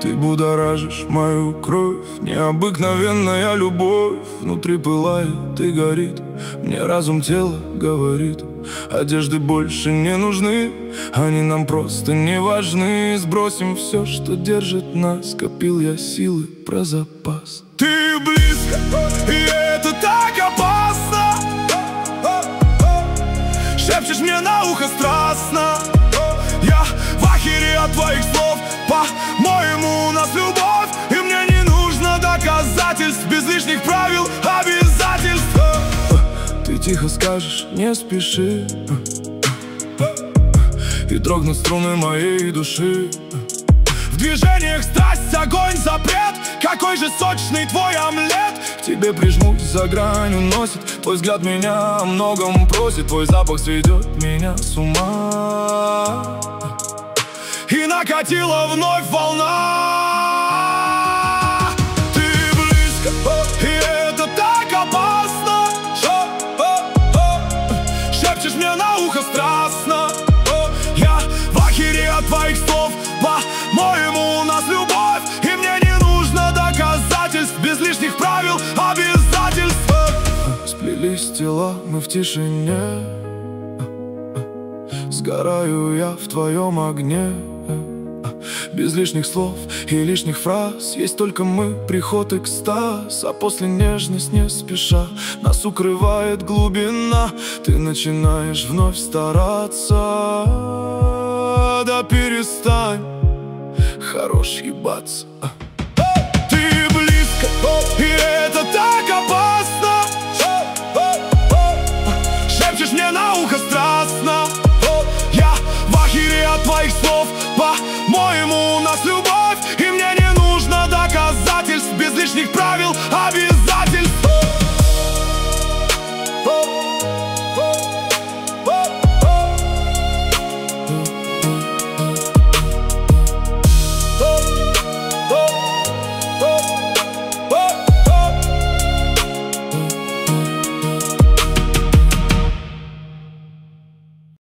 Ты будоражишь мою кровь, необыкновенная любовь. Внутри пылает и горит, мне разум тела говорит: одежды больше не нужны, они нам просто не важны. Сбросим все, что держит нас, копил я силы про запас. Ты близко, и это так опасно. Шепчешь мне на ухо страстно. Я в ахере от твоих слов. По-моему, у нас любовь, и мне не нужно доказательств, без лишних правил, обязательств. Ты тихо скажешь: не спеши, и дрогнут струны моей души. В движениях страсть, огонь, запрет. Какой же сочный твой омлет. К тебе прижмусь, за грань уносит. Твой взгляд меня о многом просит. Твой запах сведет меня с ума. И накатила вновь волна. Ты близко, и это так опасно. Шепчешь мне на ухо страстно. Я в ахере от твоих слов. По-моему, у нас любовь, и мне не нужно доказательств, без лишних правил, обязательств. Сплелись тела мы в тишине. Сгораю я в твоем огне. Без лишних слов и лишних фраз. Есть только мы, приход, экстаз. А после нежность не спеша нас укрывает глубина. Ты начинаешь вновь стараться. Да перестань, хорош ебаться. Ты близко, и это так опасно. Шепчешь мне на ухо страстно. Я в ахере от твоих слов. По-моему, у нас любовь, и мне не нужно доказательств, без лишних правил, обязательств.